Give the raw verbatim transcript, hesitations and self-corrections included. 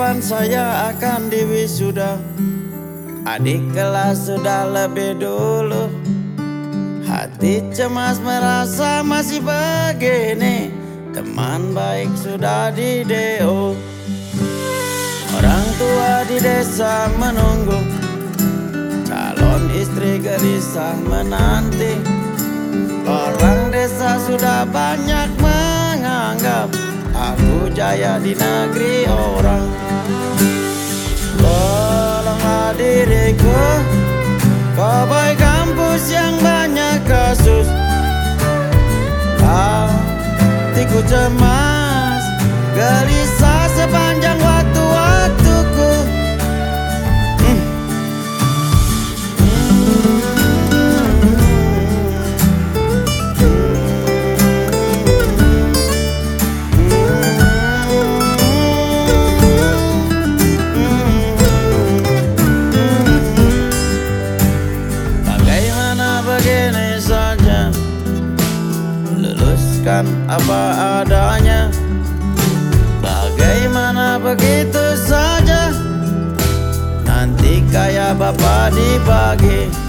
bulan saya akan diwisuda. Adik kelas sudah lebih dulu. Hati cemas merasa masih begini. Teman baik sudah di D O. Orang tua di desa menunggu. Calon istri gelisah menanti. Orang desa sudah banyak menganggap aku jaya di negeri orang. Tolonglah diriku, cowboy kampus yang banyak kasus. Hatiku cemas, gelisah sepanjang waktu-waktuku. hmm. Bagaimana begini saja, luluskan apa adanya. Bagaimana begitu saja, nanti kayak bapak dibagi.